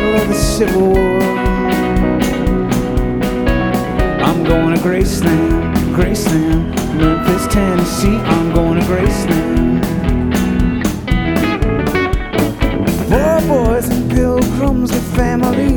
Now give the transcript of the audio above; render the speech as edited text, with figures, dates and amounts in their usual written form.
battle of the Civil War. I'm going to Graceland, Graceland, Memphis, Tennessee. I'm going to Graceland. Poor boys and pilgrims with families